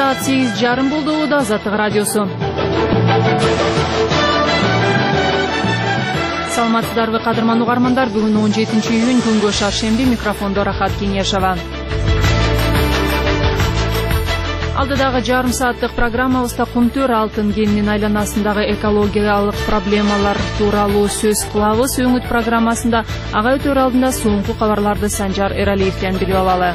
Саат 8:30 болду. Да Азаттык радиосу. Саламатсыздарбы кадырман угармандар. Бүгүн 17-июнь күнгө шаршемби. Микрофондо Рахат Кеңешова. Алдыдагы жарым сааттык программабызда кумтөр алтын кенинин айланасындагы экологиялык проблемалар тууралуу сөз кылабыз. Өңүт программасында ага өтөр алдында соңку кабарларды Санжар Эралиевден билип алалы.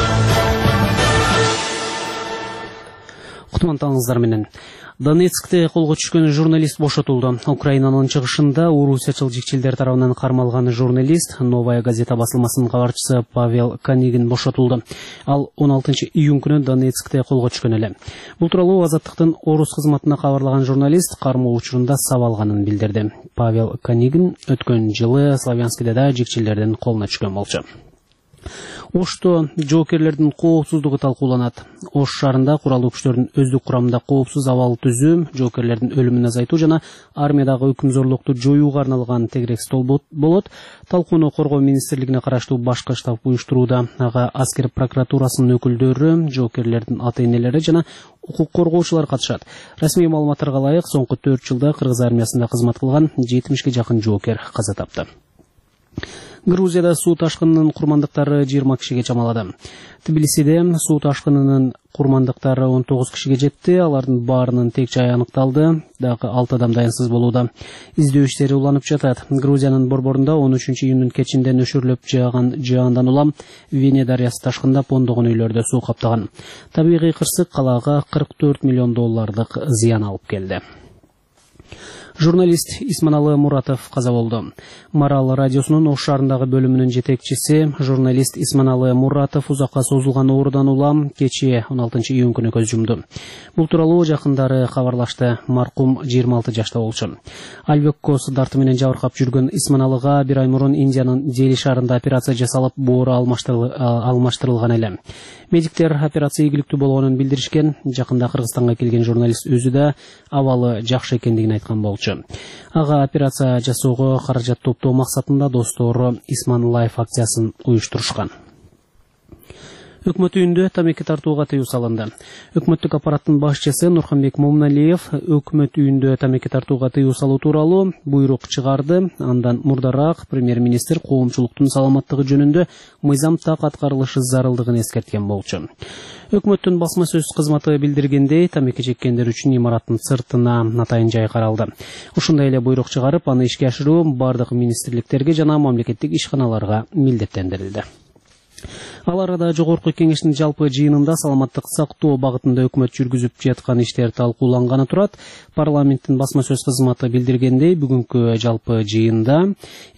Кутмантаңыздар менен. Донецкте колго түшкөн журналист бошотулду. Украинанын чыгышында орусиячыл жикчилдер тарабынан кармалган журналист Новая газета басылмасынын кабарчысы Павел Канигин бошотулду. Ал 16-июнь күнү Донецкте колго түшкөн эле. Бул тууралуу Азаттыктын орус кызматына кабарлаган журналист кармоо учурунда сап алганын билдирди. Павел Канигин өткөн жылы Славянскиде да жикчилдердин колуна түшкөн болчу. Ошто жоокерлердин коопсуздугу талкууланат. Ош шаарында куралдуу күчтөрдүн өздүк курамында коопсуз абал түзүү, жоокерлердин өлүмүн азайтуу жана армиядагы өкүм зорлукту жоюуга арналган тегерек стол болот. Талкууну Коргоо министрлигине караштуу башкы штаб уюштурууда. Ага аскер прокуратурасынын өкүлдөрү, жоокерлердин ата-энелери жана укук коргоочулар катышат. Расмий маалыматтарга ылайык, соңку 4 жылда Кыргыз армиясында кызмат кылган 70ге жакын жоокер каза тапты. Грузияда суу ташкынынын курмандыктары 20 кишиге чамалады. Тбилисиде суу ташкынынын курмандыктары 19 кишиге жетти. Алардын баарынын тек жайы аныкталды. Дагы 6 адам дайынсыз болууда. Издөө иштери уланып жатат. Грузиянын борборунда 13-июнүн кечинде нөшөрлөп жааган жаандан улам Вене дарыясы ташкындап ондогон үйлөрдө суу каптаган. Табигый кырсык калаага 44 миллион доллардык зыян алып келди. Журналист Исманалы Муратов каза болду. Марал радиосунун Ош шаарындагы бөлүмүнүн жетекчиси журналист Исманалы Муратов узакка созулган оорудан улам кечээ 16-июнь күнү көз жумду. Бул тууралуу жакындары кабарлашты. Маркум 26 жашта болчу. Альвеккос дарты менен жабыркап жүргөн Исманалыга бир ай мурун Индиянын Дели шаарында операция жасалып, боору алмаштырылган эле. Медиктер операция ийгиликтүү болгонун билдиришкен. Жакында Кыргызстанга келген журналист өзү да абалы жакшы экендигин айткан болчу. Ага операция жасоого каражат топтоо максатында достору Исман Лайф акциясын уюштурушкан. Өкмөт үйүндө тамеки тартууга тыюу салынды. Өкмөттүк аппараттын башчысы Нурханбек Момуналиев өкмөт үйүндө тамеки тартууга тыюу салуу тууралуу буйрук чыгарды. Андан мурдараак премьер-министр коомчулуктун саламаттыгы жөнүндө мыйзам так аткарылышы зарылдыгын эскерткен болчу. Өкмөттүн басма сөз кызматы билдиргендей, тамеки чеккендер үчүн имараттын сыртына атайын жай каралды. Ушундай эле буйрук чыгарып, аны ишке ашыруу бардык министрликтерге жана мамлекеттик ишканаларга милдеттендирилди. Ал арада Жогорку кеңештин жалпы жыйынында саламаттык сактоо багытында өкмөт жүргүзүп жаткан иштер талкууланганы турат. Парламенттин басма сөз кызматы билдиргендей, бүгүнкү жалпы жыйында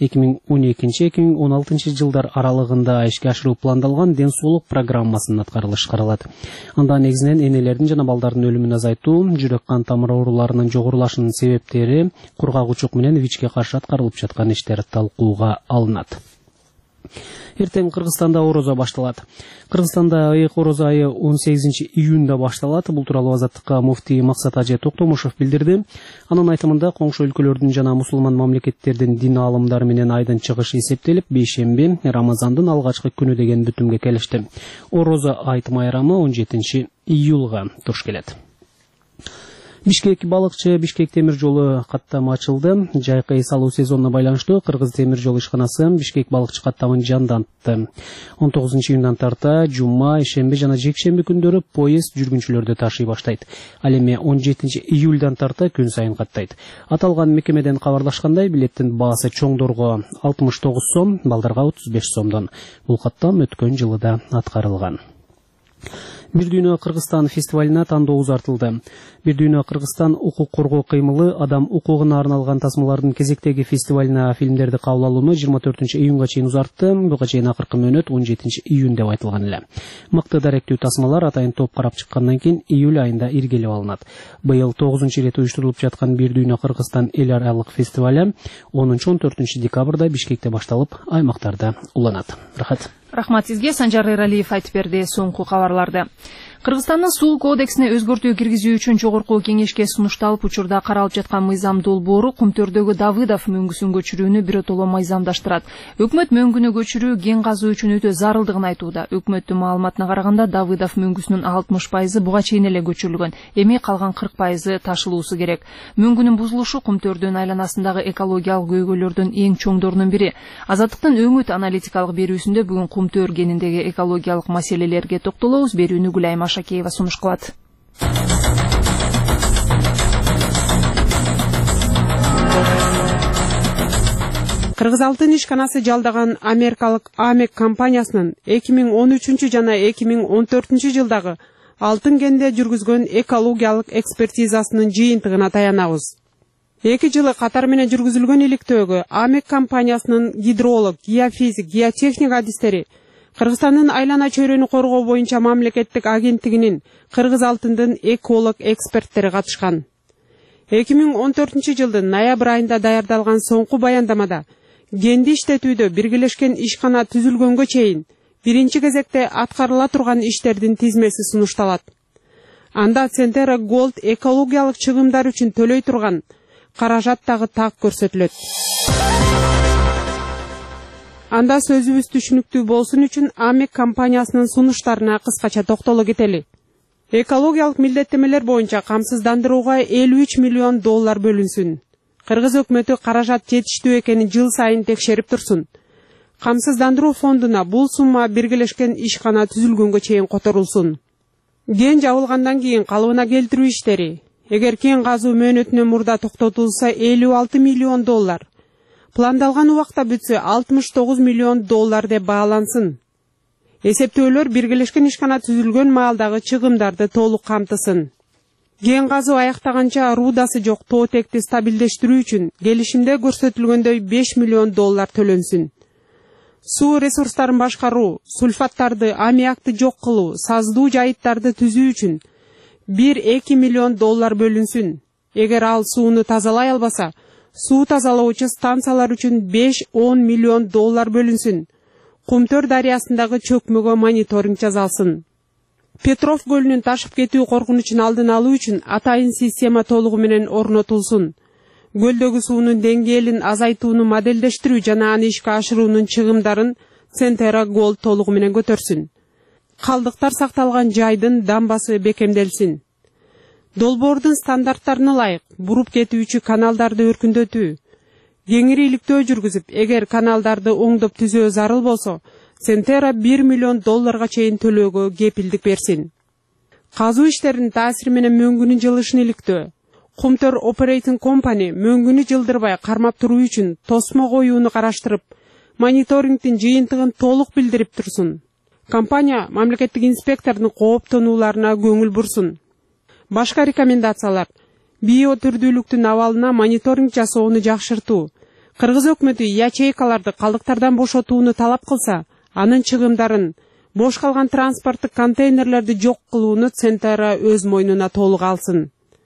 2012-2016 жылдар аралыгында ишке ашыруу пландалган ден соолук программасынын аткарылышы каралат. Анда негизинен энелердин жана балдардын өлүмүн азайтуу, жүрөк кан тамыр ооруларынын жогорулашынын себептери, кургак учук менен ВИЧ-ке каршы аткарылып жаткан иштер талкууга алынат. Эртең Кыргызстанда орозо башталат. Кыргызстанда айык орозо айы 18-июнда башталат. Бул тууралуу Азаттыкка муфтий Максат Ажы Токтомушев билдирди. Анын айтымында коңшу өлкөлөрдүн жана мусулман мамлекеттердин дин аалымдары менен айдын чыгышы эсептелип, бейшемби Рамазандын алгачкы күнү деген бүтүмгө келишти. Орозо айт майрамы 17-июлга туш келет. Бишкек балыкчы Бишкек темир жолу каттамы ачылды. Жайкы ай салуу сезонуна байланыштуу Кыргыз темир жол ишканасы Бишкек балыкчы каттамын жандантты. 19-июндан тарта жума, ишемби жана жекшемби күндөрү поезд жүргүнчүлөрдү ташый баштайт. Ал эми 17-июлдан тарта күн сайын каттайт. Аталган мекемеден кабарлашкандай, билеттин баасы чоңдорго 69 сом, балдарга 35 сомдон. Бул каттам өткөн жылы да аткарылган. Бир дүйнө Кыргызстан фестивалына тандоо узартылды. Бир дүйнө Кыргызстан укук коргоо кыймылы адам укугуна арналган тасмалардын кезектеги фестивалына фильмдерди кабыл алууну 24-июнга чейин узартты. Буга чейин акыркы мөөнөт 17-июнь деп айтылган эле. Мыкты даректүү тасмалар атайын топ карап чыккандан кийин июль айында иргелеп алынат. Быйыл 9-рет уюштурулуп жаткан Бир дүйнө Кыргызстан эл аралык фестиваль 10-14 декабрда Бишкекте башталып, аймактарда уланат. Рахмат сизге. Санжар Эралиев айтып берди соңку кабарларды. Кыргызстандын суу кодексине өзгөртүү киргизүү үчүн жогорку кеңешке сунушталып учурда каралып жаткан мыйзам долбоору Кумтөрдөгү Давыдов мөңгүсүн көчүрүүнү биротоло мыйзамдаштырат. Өкмөт мөңгүнү көчүрүү кен казуу үчүн өтө зарылдыгын айтууда. Өкмөттүн маалыматына караганда Давыдов мөңгүсүнүн 60% буга чейин эле көчүрүлгөн. Эми калган 40% ташылуусу керек. Мөңгүнүн бузулушу Кумтөрдүн айланасындагы экологиялык көйгөйлөрдүн эң чоңдорунун бири. Азаттыктын өңүт аналитикалык берүүсүндө бүгүн Кумтөр кениндеги экологиялык маселелерге токтолобуз. Берүүнү Гүлайым Ашакеева сунуш кылат. Кыргыз алтын ишканасы жалдаган америкалык AMEC компаниясынын 2013 жана 2014 жылдагы алтын кенде жүргүзгөн экологиялык экспертизасынын жыйынтыгына таянабыз. 2 жылы катар менен жүргүзүлгөн иликтөөгө AMEC компаниясынын гидролог, геофизик, геотехник адистери Кыргызстандын айлана чөйрөнү коргоо боюнча мамлекеттик агенттигинин Кыргыз алтындын эколог эксперттери катышкан. 2014 жылдын ноябрь айында даярдалган соңку баяндамада кенди иштетүүдө биргелешкен ишкана түзүлгөнгө чейин биринчи кезекте аткарыла турган иштердин тизмеси сунушталат. Анда Centera Gold экологиялык чыгымдар үчүн төлөй турган каражат дагы так көрсөтүлөт. Анда сөзүбүз түшүнүктүү болсун үчүн AMEC компаниясынын сунуштарына кыскача токтоло кетели. Экологиялык милдеттемелер боюнча камсыздандырууга $53 миллион бөлүнсүн. Кыргыз өкмөтү каражат жетиштүү экенин жыл сайын текшерип турсун. Камсыздандыруу фондуна бул сумма биргелешкен ишкана түзүлгөнгө чейин которулсун. Кен жабылгандан кийин калыбына келтирүү иштери, эгер кен казуу мөөнөтүнөн мурда токтотулса $56 миллион, пландалган убакта бүтсө $69 миллион деп баалансын. Эсептөөлөр биргелешкен ишкана түзүлгөн маалдагы чыгымдарды толук камтысын. Кен казуу аяктаганча рудасы жок тоотекти стабилдештирүү үчүн келишимде көрсөтүлгөндөй $5 миллион төлөнсүн. Суу ресурстарын башкаруу, сульфаттарды, аммиакты жок кылуу, саздуу жайыттарды түзүү үчүн $1-2 миллион бөлүнсүн. Эгер ал сууну тазалай албаса, суу тазалоочу станциялар үчүн $5-10 миллион бөлүнсүн. Кумтөр дарыясындагы чөкмөгө мониторинг жасалсын. Петров көлүнүн ташып кетүү коркунучун алдын алуу үчүн атайын система толугу менен орнотулсун. Көлдөгү суунун деңгээлин азайтууну моделдештирүү жана аны ишке ашыруунун чыгымдарын Centera Gold толугу менен көтөрсүн. Калдыктар сакталган жайдын дамбасы бекемделсин. Долбоордун стандарттарына ылайык буруп кетүүчү каналдарды өркүндөтүү, кеңири иликтөө жүргүзүп, эгер каналдарды оңдоп түзөө зарыл болсо, Centera $1 миллион чейин төлөөгө кепилдик берсин. Казуу иштеринин таасири менен мөңгүнүн жылышын иликтөө. Кумтөр Operating Company мөңгүнү жылдырбай кармап туруу үчүн тосмо коюуну караштырып, мониторингдин жыйынтыгын толук билдирип турсун. Компания мамлекеттик инспектордун кооптонууларына көңүл бурсун. Башка рекомендациялар: биотүрдүүлүктүн абалына мониторинг жасоону жакшыртуу. Кыргыз өкмөтү ячейкаларды калдыктардан бошотууну талап кылса, анын чыгымдарын, бош калган транспорттук контейнерлерди жок кылууну Centera өз мойнуна толук алсын.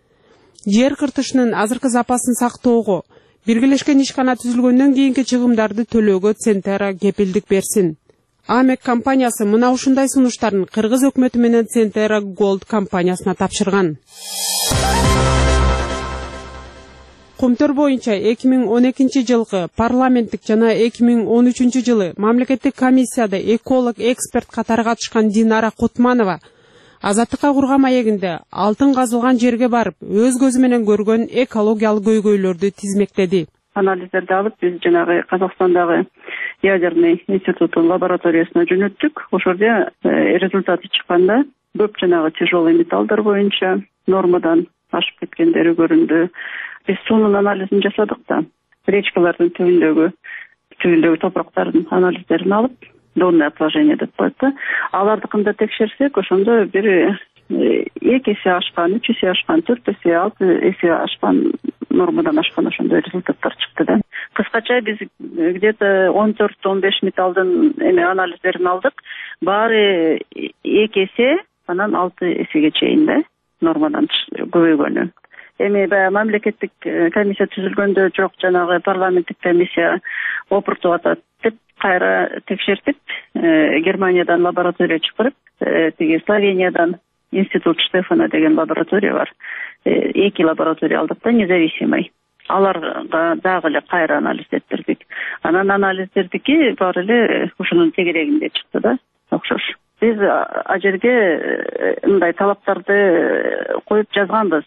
Жер кыртышынын азыркы запасын сактоого, биргелешкен ишкана түзүлгөндөн кийинки чыгымдарды төлөөгө Centera кепилдик берсин. AMEC компаниясы мына ушундай сунуштарын Кыргыз өкмөтү менен Centera Gold компаниясына тапшырган. Кумтөр боюнча 2012 жылкы парламенттик жана 2013 жылы мамлекеттик комиссияда эколог эксперт катары катышкан Динара Кутманова Азаттыкка курган маегинде алтын казылган жерге барып, өз көзү менен көргөн экологиялык көйгөйлөрдү тизмектеди. Анализдерди алып, биз жанагы Казакстандагы ядерный институттун лабораториясына жөнөттүк. Ошолдо результаты чыкканда көп жанагы тяжелый металлдар боюнча нормадан ашып кеткендери көрүндү. Биз суунун анализин жасадык да, речкалардын түбүндөгү топурактардын анализдерин алып, донное отложение деп коет да. Алардыкында текшерсек, ошондо бир 2 эсе ашкан, 3 эсе ашкан, 4 эсе, 6 эсе ашкан, нормадан ашкан ошондой результаттар чыкты да. Кыскача биз где-то 14-15 металлдын анализдерин алдык. Баары 2 эсе, анан 6 эсеге чейин да нормадан көбөйгөнү. Эми баягы мамлекеттик комиссия түзүлгөндө жок, жанагы парламенттик комиссия опуртуп атат деп кайра текшертип, Германиядан лаборатория чакырып, тиги Словениядан институт Штефана деген лаборатория бар. 2 лаборатория алдык да, независимый. Аларга дагы эле кайра анализ эттирдик. Анан анализдердики баары эле ушунун тегерегинде чыкты да, окшош. Биз ажерге мындай талаптарды коюп жазганбыз.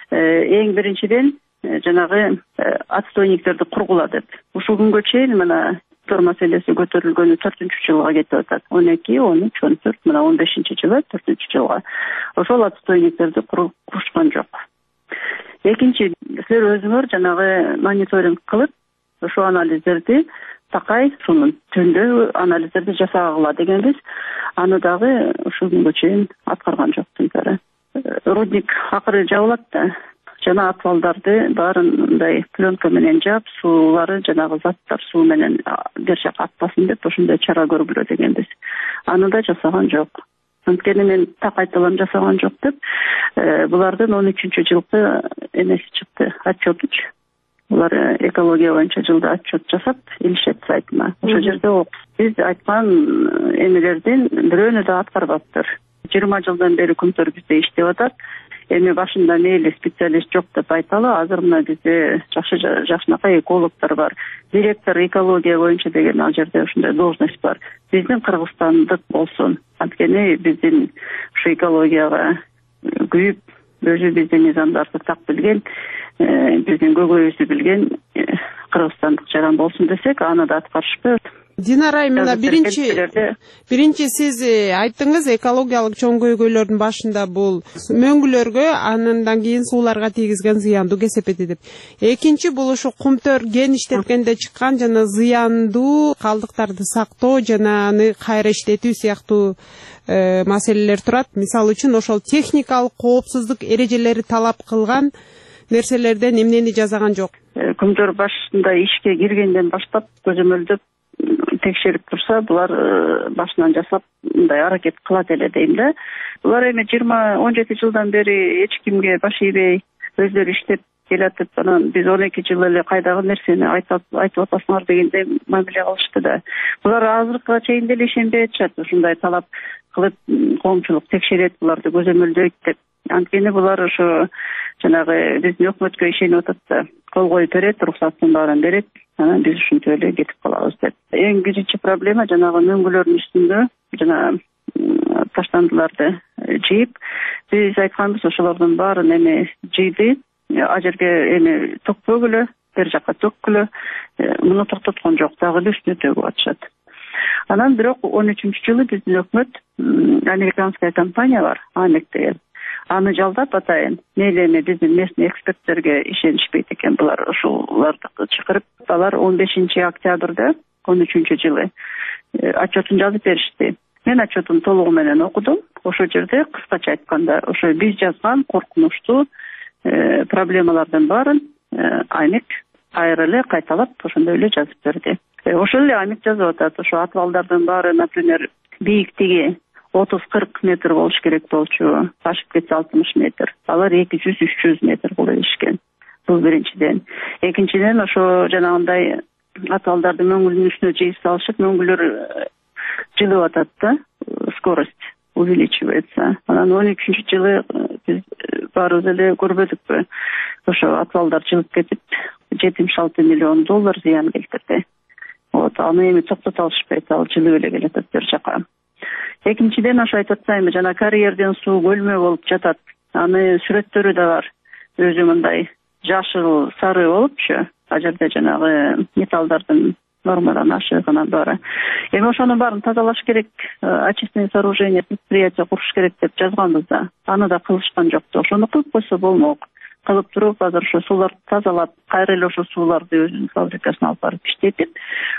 Эң биринчиден жанагы отстойниктерди кургула деп. Ушул күнгө чейин мына маселеси көтөрүлгөнү 4-жылга кетип атат. 12, 13, 14, мына 15-жылы 4-жылга. Ошол отстойниктерди курушкан жок. Экинчи, силер өзүңөр жанагы мониторинг кылып, ошо анализдерди такай, ушунун түндө анализдерди жасагыла дегенбиз. Аны дагы ушул күнгө чейин аткарган жоктун. Рудник акыры жабылат да. Жана атвалдарды баарын мындай пленка менен жаап, суулары жанагы заттар суу менен бер жака атпасын деп ошондой чара көргүлө дегенбиз. Аны да жасаган жок. Анткени мен так айтылам жасаган жок деп, булардын 13-жылкы эмеси чыкты, отчетуч. Булар экология боюнча жылда отчет жасап, илишет сайтына. Ошол жерде биз айткан эмелердин бирөөнү да аткарбаптыр. 20 жылдан бери күнтөр бизде иштеп атат. Эми башында мейли специалист жок деп айталы, азыр мына бизде жакшынакай экологдор бар. Директор экология боюнча деген ал жерде ушундай должность бар. Биздин кыргызстандык болсун. Анткени биздин ушу экологияга күйүп, өзү биздин мыйзамдарды так билген, биздин көйгөйүбүздү билген кыргызстандык жаран болсун десек, аны да аткарышпайт. Динара Айым, мына биринчи сиз айттыңыз, экологиялык чоң көйгөйлөрдүн башында бул мөңгүлөргө, андан кийин сууларга тийгизген зыяндуу кесепети деп. Экинчи бул ушу кумтөр кен иштеткенде чыккан жана зыяндуу калдыктарды сактоо жана аны кайра иштетүү сыяктуу маселелер турат. Мисалы үчүн ошол техникалык коопсуздук эрежелери талап кылган нерселерден эмнени жасаган жок? Кумтөр башында ишке киргенден баштап көзөмөлдөп текшерип турса, булар башынан жасап мындай аракет кылат эле дейм да. Булар эми 17 жылдан бери эч кимге баш ийбей өздөрү иштеп келатып, анан биз 12 жыл эле кайдагы нерсени айтып атасыңар дегендей мамиле кылышты да. Булар азыркыга чейин деле ишенбей атышат, ушундай талап кылып коомчулук текшерет, буларды көзөмөлдөйт деп. Анткени булар ошо жанагы биздин өкмөткө ишенип атат да, кол коюп берет, уруксатын баарын берет, анан биз ушинтип эле кетип калабыз деп. Эң биринчи проблема жанагы мөңгүлөрдүн үстүндө жана таштандыларды жыйып, биз айтканбыз, ошолордун баарын эми жыйды, ажерге эми төкпөгүлө, бер жака төккүлө, муну токтоткон жок, дагы эле үстүнө төгүп атышат. Анан бирок 13-жылы биздин өкмөт, американская компания бар, AMEC деген. Аны жалдап атайын, мейли эми биздин местный эксперттерге ишенишпейт экен булар, ошолорду чакырып, алар 15 октябрда 13-жылы отчетун жазып беришти. Мен отчетун толугу менен окудум. Ошол жерде кыскача айтканда, ошо биз жазган коркунучтуу проблемалардын баарын AMEC кайра эле кайталап ошондой эле жазып берди. Ошол эле AMEC жазып атат, ошо атвалдардын баары, например, бийиктиги 30-40 метр болуш керек болчу, ашып кетсе 60 метр. Алар 200-300 метр болуп ишкен. Бул биринчиден. Экинчиден ошо жанагындай атвалдарды мөңгүлдүн үстүнө жыйып салышып, мөңгүлөр жылып атат да, скорость увеличивается. Анан 13-жылы биз баарыбыз эле көрбөдүкпү? Ошо атвалдар жылып кетип, $76 миллион зыян келтирди. Вот, аны эми токтото алышпайт, ал жылып эле келатат бер жака. Экинчиден ошо айтып атпаймынбы, жана карьерден суу көлмө болуп жатат. Аны сүрөттөрү да бар. Өзү мындай жашыл, сары болупчу. А жерде жанагы металлдардын нормадан ашыгынан баары. Эми ошонун баарын тазалаш керек, очистное сооружение, предприятие куруш керек деп жазганбыз да. Аны да кылышкан жок. Ошону кылып койсо болмок. Кылып туруп, азыр ошо сууларды тазалап, кайра эле ошо сууларды өзүнүн фабрикасына алып барып иштетип,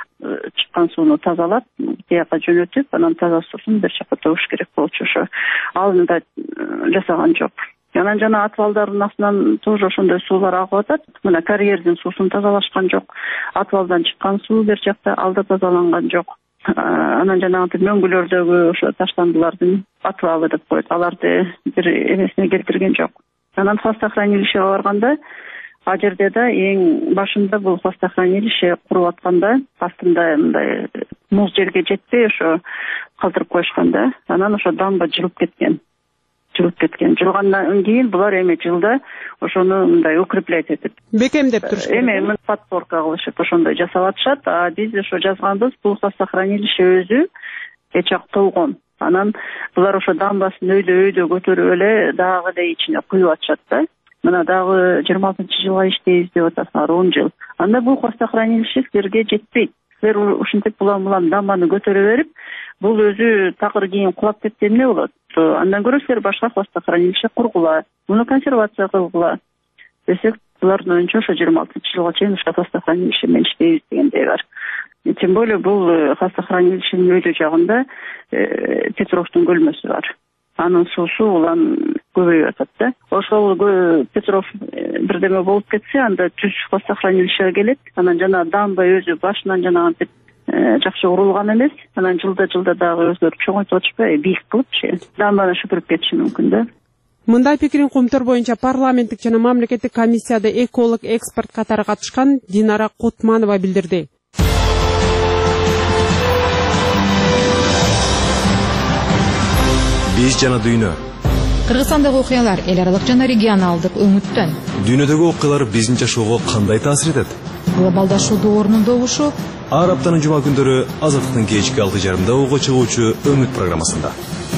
чыккан сууну тазалап, тияка жөнөтүп, анан таза суусун бир жака төгүш керек болчу. Ошо аны да жасаган жок. Анан жана атвалдардын астынан тоже ошондой суулар агып атат. Мына карьердин суусун тазалашкан жок. Атвалдан чыккан суу бер жакта, алда тазаланган жок. Анан жанагы мөңгүлөрдөгү ошо таштандылардын атвалы деп коет. Аларды бир эмесине келтирген жок. Анан хвостохранилищеге барганда, а жерде да эң башында бул хвостохранилище куруп атканда, астында мындай муз жерге жетпей ошо калтырып коюшкан да. Анан ошо дамба жылып кеткен. жылып кеткен. Жылгандан кийин булар эми жылда ошону мындай укреплять этип, бекемдеп туруш керек. Эми подпорка кылышып ошондой жасап атышат. А биз ошо жазганбыз, бул хвостохранилище өзү эчак толгон. Анан булар ошо дамбасын өйдө көтөрүп эле дагы эле ичине куюп атышат да. Мына дагы 26-жылга иштейбиз деп атасыңар, 10 жыл. Анда бул хвостохранилище силерге жетпейт. Силер ушинтип булам дамбаны көтөрө берип, бул өзү такыр кийин кулап кетсе эмне болот? Андан көрө силер башка хвостохранилище кургула, муну консервация кылгыла десек, булардын оюнча ошо 26-жылга чейин ошо хвостохранилище менен иштейбиз дегендей бар. Тем более бул хвостохранилищенин өйдө жагында Петровдун көлмөсү бар. Анын суусу улам көбөйүп атат да. Ошол Петров бирдеме болуп кетсе, анда түз хвостохранилищеге келет. Анан жана дамба өзү башынан жана антип жакшы урулган эмес. Анан жылда дагы өзлөрү чоңойтуп атышпайбы, бийик кылыпчы. Дамбаны шүпүрүп кетиши мүмкүн да. Мындай пикирин Кумтөр боюнча парламенттик жана мамлекеттик комиссияда эколог эксперт катары катышкан Динара Кутманова билдирди. Биз жана дүйнө. Кыргызстандагы окуялар эл аралык жана регионалдык өңүттөн. Дүйнөдөгү окуялар биздин жашоого кандай таасир этет? Глобалдашуу доорунун добушу ар аптанын жума күндөрү Азаттыктын кечки 6:30 ого чыгуучу Өңүт программасында.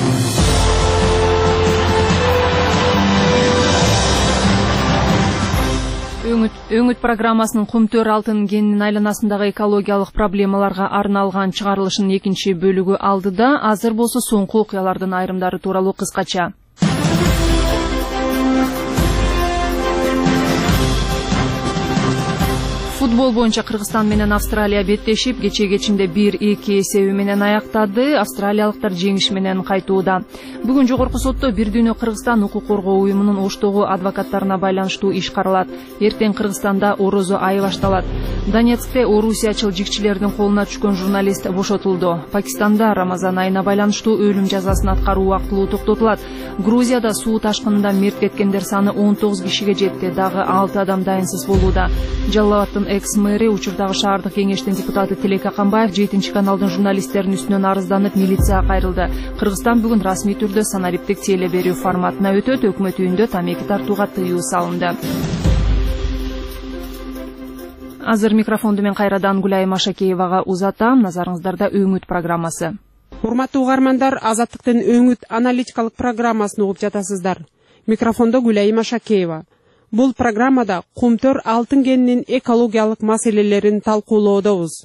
Өңүт программасынын Кумтөр алтын кенинин айланасындагы экологиялык проблемаларга арналган чыгарылышынын экинчи бөлүгү алдыда. Азыр болсо соңку окуялардын айрымдары тууралуу кыскача. Футбол боюнча Кыргызстан менен Австралия беттешип, кече-кечинде 1-2 эсеби менен аяктады. Австралиялыктар жеңиш менен кайтууда. Бүгүн жогорку сотто Бир дүйнө Кыргызстан укук коргоо уюмунун Оштогу адвокаттарына байланыштуу иш каралат. Эртең Кыргызстанда орозо айы башталат. Донецкте орусиячыл жигчилердин колуна түшкөн журналист бошотулду. Пакистанда Рамазан айына байланыштуу өлүм жазасын аткаруу убактылуу токтотулат. Грузияда суу ташкынында мерт кеткендер саны 19 кишиге жетти. Дагы 6 адам дайынсыз болууда. Жалал Абадтын экс-мэри, учурдагы шаардык кеңештин депутаты Тилек Аканбаев 7 каналдын журналисттеринин үстүнөн арызданып, милицияга кайрылды. Кыргызстан бүгүн расмий түрдө санариптик теле берүү форматына өтөт. Өкмөт үйүндө тамеки тартууга тыюу салынды. Азыр микрофонду мен кайрадан Гүлай Машакеевага узатам. Назарыңыздарда Өңүт программасы. Урматтуу угармандар, Азаттыктын Өңүт аналитикалык программасын угуп жатасыздар. Микрофондо Гүлай Машакеева. Бул программада Кумтөр алтын кенинин экологиялык маселелерин талкуулоодобуз.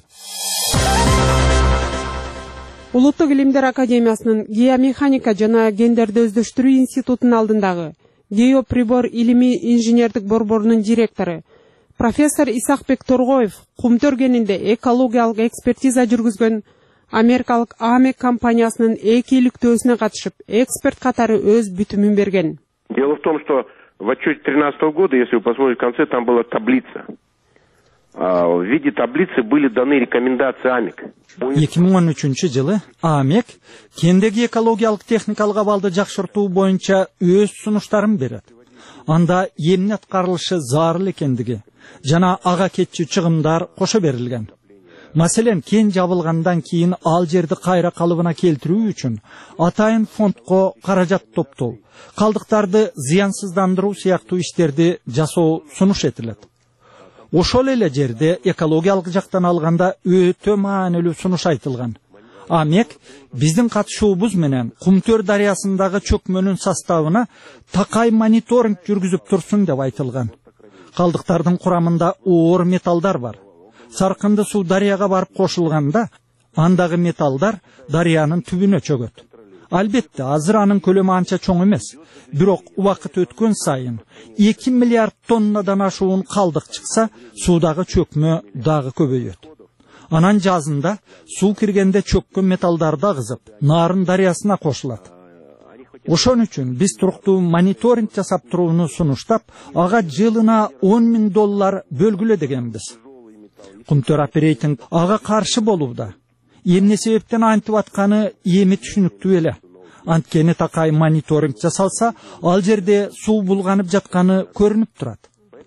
Улуттук илимдер академиясынын геомеханика жана гендерди өздөштүрүү институтунун алдындагы геоприбор илимий инженердик борборунун директору профессор Исакбек Торгоев Кумтөр кенинде экологиялык экспертиза жүргүзгөн америкалык AMEC компаниясынын 2 иликтөөсүнө катышып, эксперт катары өз бүтүмүн берген. Дело в том, что в отчете 2013 года, если вы посмотрите в конце, там была таблица. В виде таблицы были даны рекомендации AMEC. 2013 жылы AMEC кендеги экологиялык техникалык абалды жакшыртуу боюнча өз сунуштарын берет. Анда эмне аткарылышы зарыл экендиги жана ага кетчү чыгымдар кошо берилген. Маселен, кен жабылгандан кийин ал жерди кайра калыбына келтирүү үчүн атайын фондко каражат топтоо, калдыктарды зыянсыздандыруу сыяктуу иштерди жасоо сунуш этилет. Ошол эле жерде экологиялык жактан алганда өтө маанилүү сунуш айтылган. AMEC биздин катышуубуз менен Кумтөр дарыясындагы чөкмөнүн составына такай мониторинг жүргүзүп турсун деп айтылган. Калдыктардын курамында оор металлдар бар. Саркынды суу дарыяга барып кошулганда, андагы металлдар дарыянын түбүнө чөгөт. Албетте, азыр анын көлөмү анча чоң эмес. Бирок убакыт өткөн сайын 2 миллиард тоннадан ашуун калдык чыкса, суудагы чөкмө дагы көбөйөт. Анан жазында суу киргенде чөккөн металлдарды агызып, Нарын дарыясына кошулат. Ошон үчүн биз туруктуу мониторинг жасап турууну сунуштап, ага жылына $10,000 бөлгүлө дегенбиз. Кумтөр оперейтинг ага каршы болууда. Эмне себептен антип атканы эми түшүнүктүү эле. Анткени такай мониторинг жасалса, ал жерде суу булганып жатканы көрүнүп турат.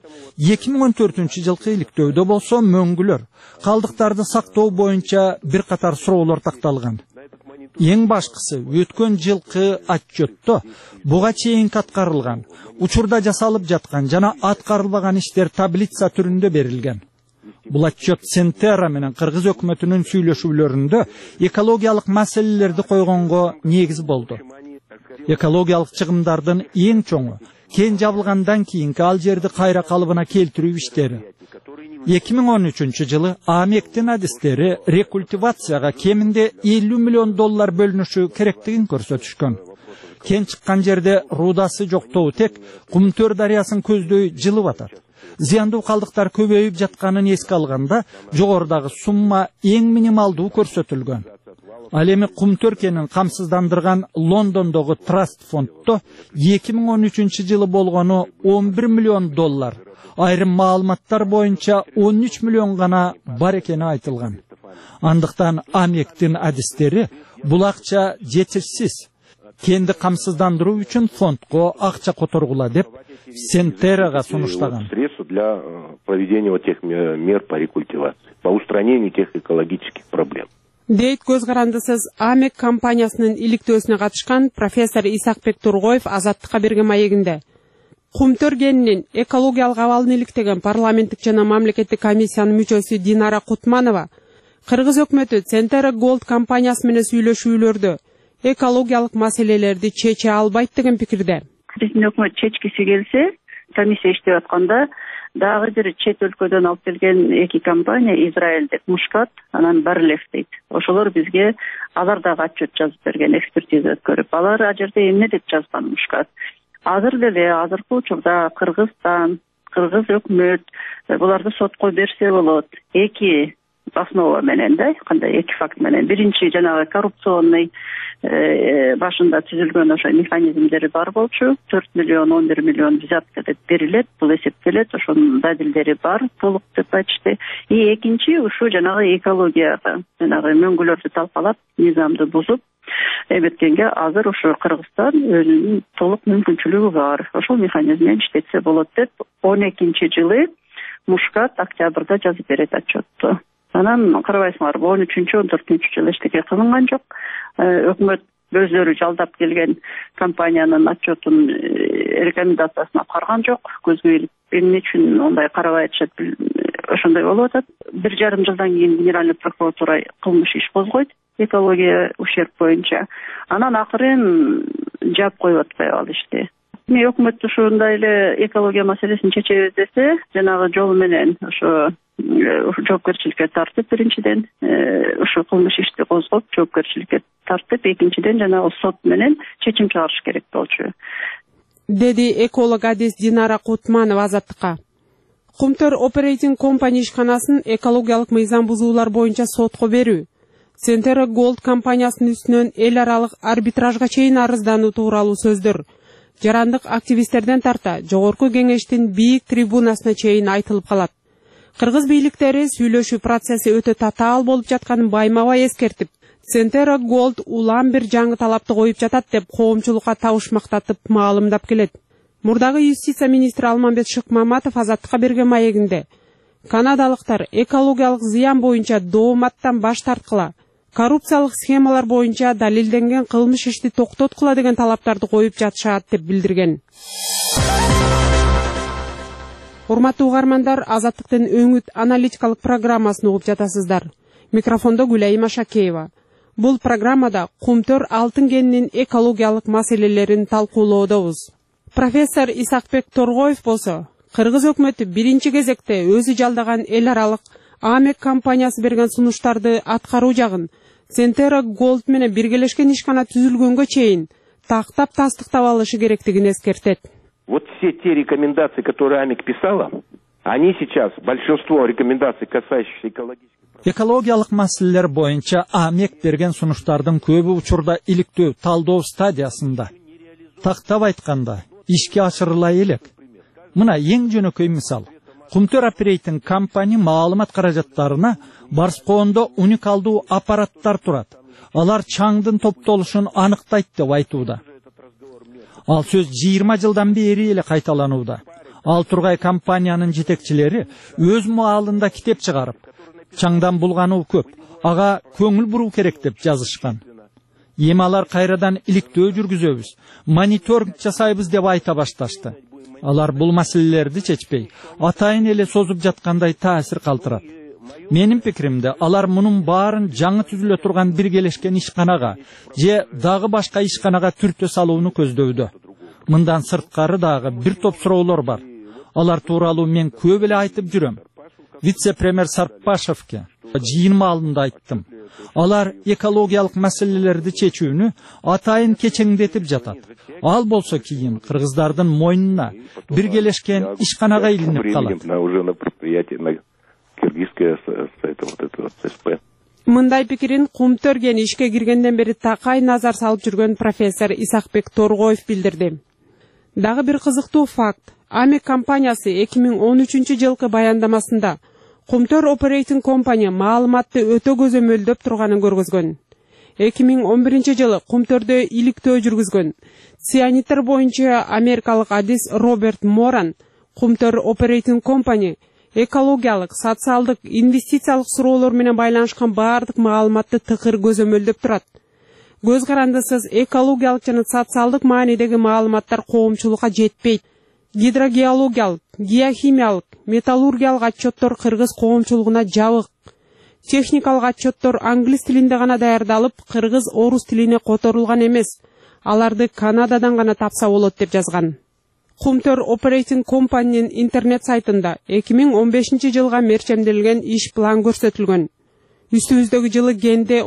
2014 жылкы иликтөөдө болсо мөңгүлөр, калдыктарды сактоо боюнча бир катар суроолор такталган. Ең башкысы өткөн жылкы отчетто буга чейин аткарылган, учурда жасалып жаткан жана аткарылбаган иштер таблица түрүндө берилген. Бул отчет Сентера менен Кыргыз өкмөтүнүн сүйлөшүүлөрүндө экологиялык маселелерди койгонго негиз болду. Экологиялык чыгымдардын эң чоңу кен жабылгандан кийинки ал жерди кайра калыбына келтирүү иштери. 2013 жылы АМЕКтин адистери рекультивацияга кеминде $50 миллион бөлүнүшү керектигин көрсөтүшкөн. Кен чыккан жерде рудасы жоктоо тек Кумтөр дарыясын көздөй жылып атат. Зыяндуу калдыктар көбөйүп жатканын эске алганда, жогорудагы сумма эң минималдуу көрсөтүлгөн. Ал эми Кумтөр кенин камсыздандырган Лондондогу Траст фондто 2013 жылы болгону $11 миллион, айрым маалыматтар боюнча 13 миллион гана бар экени айтылган. Андыктан АМЕКтин адистери бул акча жетишсиз. Кенди камсыздандыруу үчүн фондго акча которгула деп Сентерага сунуштаган. Средства для проведения тех мер по рекультивации, по устранению тех экологических проблем. Дейт көз карандысыз АМЕК компаниясынын иликтөөсүнө катышкан профессор Исакбек Тургоев Азаттыкка берген маегинде. Кумтөр кенинин экологиялык абалын иликтеген парламенттик жана мамлекеттик комиссиянын мүчөсү Динара Кутманова Кыргыз өкмөтү Сентера Голд компаниясы менен сүйлөшүүлөрдө экологиялык маселелерди чече албайт деген пикирде. Биздин өкмөт чечкиси келсе, комиссия иштеп атканда дагы бир чет өлкөдөн алып келген эки компания, Израилдик Мушкат, анан Барлев дейт. Ошолор бизге алар дагы отчет жазып берген, экспертиза өткөрүп. Алар а жерде эмне деп жазган Мушкат? Азыр деле азыркы учурда Кыргызстан, Кыргыз өкмөт буларды сотко берсе болот. Эки основа менен да, кандай эки факт менен. Биринчи жанагы коррупционный башында түзүлгөн ошо механизмдери бар болчу. 4 миллион, 11 миллион взятка деп берилет, бул эсептелет, ошонун далилдери бар, толук деп айтышты. И экинчи ушу жанагы экологияга, жанагы мөңгүлөрдү талкалап, низамды бузуп эметкенге азыр ошо Кыргызстан өзүнүн толук мүмкүнчүлүгү бар. Ошол механизмден иштетсе болот деп 12-жылы Мушкат октябрда жазып берет отчетту. Анан карабайсыңар, 13-14-жылы эчтеке кылынган жок. Өкмөт өздөрү жалдап келген компаниянын отчетун рекомендациясын аткарган жок. Көзгө илип эмне үчүн ондай карабай атышат, ошондой болуп атат. 1,5 жылдан кийин генеральный прокуратура кылмыш иш козгойт экология ущерб боюнча. Анан акырын жаап коюп атпайбы ал ишти. Өкмөт ушундай эле экология маселесин чечебиз десе, жанагы жол менен ошо жоопкерчиликке тартып, биринчиден ушу кылмыш ишти козгоп жоопкерчиликке тартып, экинчиден жанагы сот менен чечим чыгарыш керек болчу, деди эколог адис Динара Кутманова Азаттыкка. Кумтөр Operating Company ишканасын экологиялык мыйзам бузуулар боюнча сотко берүү, Сентера Голд компаниясынын үстүнөн эл аралык арбитражга чейин арыздануу тууралуу сөздөр жарандык активисттерден тарта жогорку кеңештин бийик трибунасына чейин айтылып калат. Кыргыз бийликтери сүйлөшүү процесси өтө татаал болуп жатканын байма-бай эскертип, Сентера Голд улам бир жаңы талапты коюп жатат деп коомчулукка табышмактатып маалымдап келет. Мурдагы юстиция министри Алмамбет Шыкмаматов Азаттыкка берген маегинде канадалыктар экологиялык зыян боюнча дооматтан баш тарткыла, коррупциялык схемалар боюнча далилденген кылмыш ишти токтоткула деген талаптарды коюп жатышат деп билдирген. Урматтуу угармандар, Азаттыктын өңүт аналитикалык программасын угуп жатасыздар. Микрофондо Гүлайым Ашакеева. Бул программада Кумтөр алтын кенинин экологиялык маселелерин талкуулоодобуз. Профессор Исакбек Тургоев болсо, Кыргыз өкмөтү биринчи кезекте өзү жалдаган эл аралык АМЕК компаниясы берген сунуштарды аткаруу жагын Сентера Голд менен биргелешкен ишкана түзүлгөнгө чейин тактап тастыктап алышы керектигин эскертет. Вот все те рекомендации, которые АМЕК писала, они сейчас, большинство рекомендаций, касающихся экологиялык маселелер боюнча АМЕК берген сунуштардын көбү учурда иликтөө, талдоо стадиясында. Тактап айтканда, ишке ашырыла элек. Мына эң жөнөкөй мисал. Кумтөр Operating Company маалымат каражаттарына Барскоондо уникалдуу аппараттар турат. Алар чаңдын топтолушун аныктайт деп айтууда. Ал сөз 20 жылдан бери эле кайталанууда. Ал тургай компаниянын жетекчилери өз маалында китеп чыгарып, чаңдан булгануу көп, ага көңүл буруу керек деп жазышкан. Эми алар кайрадан иликтөө жүргүзөбүз, мониторинг жасайбыз деп айта башташты. Алар бул маселелерди чечпей, атайын эле созуп жаткандай таасир калтырат. Менин пикиримде, алар мунун баарын жаңы түзүлө турган биргелешкен ишканага же дагы башка ишканага түртө салууну көздөүүдө. Мындан сырткары дагы бир топ суроолор бар. Алар тууралуу мен көп эле айтып жүрөм. Вице-премьер Сарпашевке жыйын алдында айттым. Алар экологиялык маселелерди чечүүнү атайын кечеңдетип жатат. Ал болсо кийин кыргыздардын мойнуна биргелешкен ишканага илинип калат. Мындай пикирин Кумтөр кени ишке киргенден бери такай назар салып жүргөн профессор Исакбек Торгоев билдирди. Дагы бир кызыктуу факт. Амек компаниясы 2013 жылкы баяндамасында Кумтөр Operating Company маалыматты өтө көзөмөлдөп турганын көргөзгөн. 2011 жылы Кумтөрдө иликтөө жүргүзгөн цианиттер боюнча америкалык адис Роберт Моран Кумтөр Operating Company экологиялык, социалдык, инвестициялык суроолор менен байланышкан баардык маалыматты тыкыр көзөмөлдөп турат. Көз карандысыз экологиялык жана социалдык маанидеги маалыматтар коомчулукка жетпейт. Гидрогеологиялык, геохимиялык, металлургиялык отчеттор кыргыз коомчулугуна жабык. Техникалык отчеттор англис тилинде гана даярдалып, кыргыз-орус тилине которулган эмес. Аларды Канададан гана тапса болот деп жазган. Кумтөр Operating Company'nin интернет сайтында 2015 жылга мерчемделген иш план көрсөтүлгөн. Үстүбүздөгү жылы генде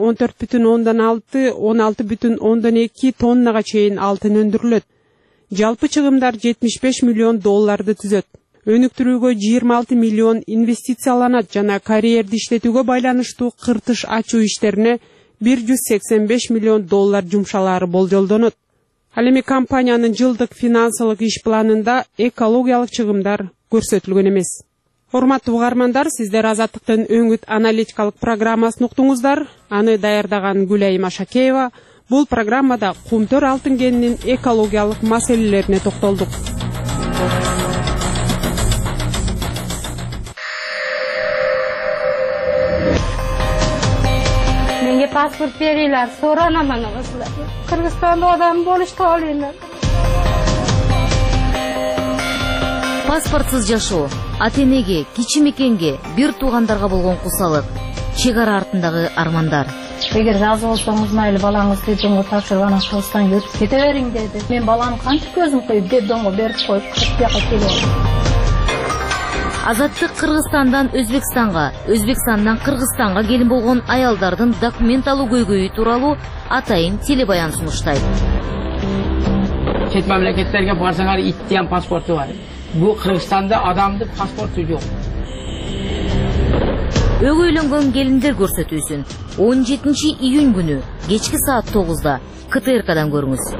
14,6-16,2 тоннага чейин алтын өндүрүлөт. Жалпы чыгымдар $75 миллион түзөт. Өнүктүрүүгө 26 миллион инвестицияланат жана карьерди иштетүүгө байланыштуу кыртыш ачуу иштерине $185 миллион жумшалары болжолдонот. Ал эми компаниянын жылдык финансылык иш планында экологиялык чыгымдар көрсөтүлгөн эмес. Урматтуу угармандар, сиздер Азаттыктын өңүт аналитикалык программасын уктуңуздар. Аны даярдаган Гүлайым Ашакеева. Бул программада Кумтөр алтын кенинин экологиялык маселелерине токтолдук. Menga pasport beringlar, so'ranaman o'zlar. Qirg'izistonda odam bo'lishni olinglar. Паспортсыз жашоо, ата-энеге, кичи мекенге, бир туугандарга болгон кусалык, чек ара артындагы армандар. Эгер жазып алсаңыз майлы балаңызды детдомго тапшырып анан Кыргызстанга өтүп кете бериң деди. Мен балам канча көзүм коюп детдомго берип коюп бияка келип. Азаттык Кыргызстандан Өзбекстанга, Өзбекстандан Кыргызстанга келин болгон аялдардын документалуу көйгөйү тууралуу атайын телебаян сунуштайт. Чет мамлекеттерге барсаңар иттен паспорту бар. Бу Кыргызстанда адамдын паспорту жок. Өгөйлөнгөн келиндер көрсөтүүсүн 17 июнь күнү кечки саат 9-да КТРКдан көрүңүз.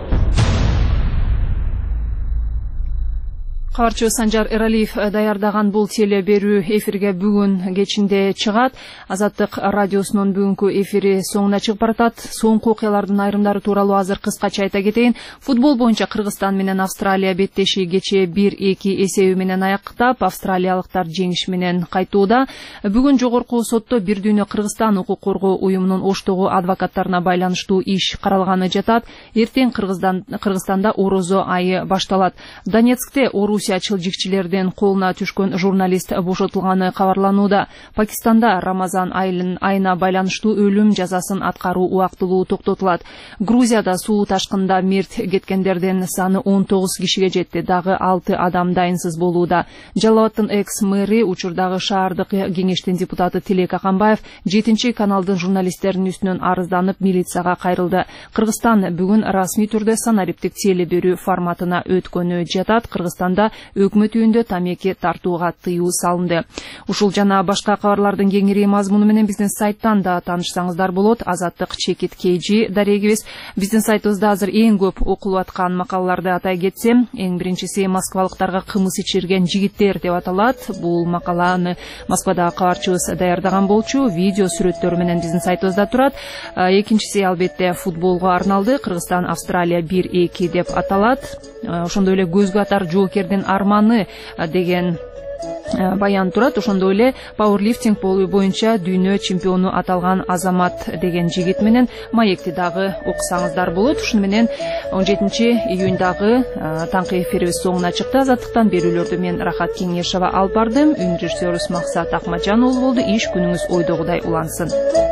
Кабарчы Санжар Эралиев даярдаган бул теле берүү эфирге бүгүн кечинде чыгат. Азаттык радиосунун бүгүнкү эфири соңуна чыгып баратат. Соңку окуялардын айрымдары тууралуу азыр кыскача айта кетейин. Футбол боюнча Кыргызстан менен Австралия беттеши кечээ 1-2 эсеби менен аяктап, австралиялыктар жеңиш менен кайтууда. Бүгүн жогорку сотто Бир дүйнө Кыргызстан укук коргоо уюмунун Оштогу адвокаттарына байланыштуу иш каралганы жатат. Эртең Кыргызстанда орозо айы башталат. Донецкте Орусиячыл жикчилердин колуна түшкөн журналист бошотулганы кабарланууда. Пакистанда Рамазан айына байланыштуу өлүм жазасын аткаруу убактылуу токтотулат. Грузияда суу ташкында мерт кеткендердин саны 19 кишиге жетти. Дагы 6 адам дайынсыз болууда. Жалал Абадтын экс-мэри, учурдагы шаардык кеңештин депутаты Тилек Аканбаев 7-каналдын журналисттеринин үстүнөн арызданып милицияга кайрылды. Кыргызстан бүгүн расмий түрдө санариптик теле берүү форматына өткөнү жатат. Кыргызстанда өкмөт үйүндө тамеки тартууга тыюу салынды. Ушул жана башка кабарлардын кеңири мазмуну менен биздин сайттан да таанышсаңыздар болот. Азаттык чекит KG дарегибиз. Биздин сайтыбызда азыр эң көп окулуп аткан макалаларды атай кетсем, эң биринчиси Москвалыктарга кымыз ичирген жигиттер деп аталат. Бул макаланы Москвадагы кабарчыбыз даярдаган болчу. Видео сүрөттөрү менен биздин сайтыбызда турат. Экинчиси албетте футболго арналды. Кыргызстан Австралия 1-2 деп аталат. Ошондой эле көзгө атар жоокердин арманы деген баян турат. Ошондой эле пауэрлифтинг боюнча дүйнө чемпиону аталган Азамат деген жигит менен маекти дагы окусаңыздар болот. Ушуну менен 17-июндагы таңкы эфирибиз соңуна чыкты. Азаттыктан берүүлөрдү мен Рахат Кеңешова алып бардым. Үн режиссерубуз Максат Акмаджан уулу болду. Иш күнүңүз ойдогудай улансын.